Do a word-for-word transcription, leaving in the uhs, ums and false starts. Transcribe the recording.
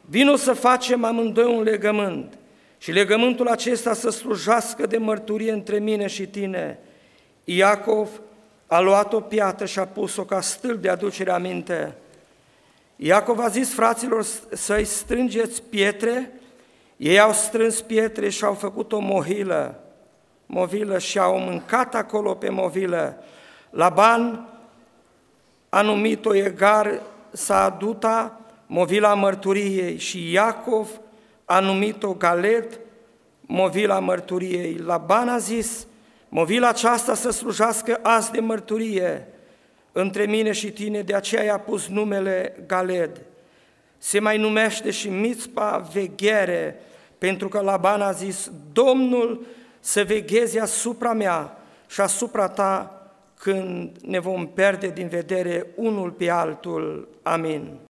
Vino să facem amândoi un legământ și legământul acesta să slujească de mărturie între mine și tine. Iacov a luat o piatră și a pus-o ca stâlp de aducere aminte. Iacov a zis fraților să-i strângeți pietre, ei au strâns pietre și au făcut o movilă, movilă și au mâncat acolo pe movilă. Laban a numit-o Egar Saaduta, movila mărturiei, și Iacov a numit-o Galed, movila mărturiei. Laban a zis: movila aceasta să slujească azi de mărturie între mine și tine, de aceea i-a pus numele Galed. Se mai numește și Mitzpa veghere, pentru că Laban a zis: Domnul să vegheze asupra mea și asupra ta când ne vom pierde din vedere unul pe altul. Amin.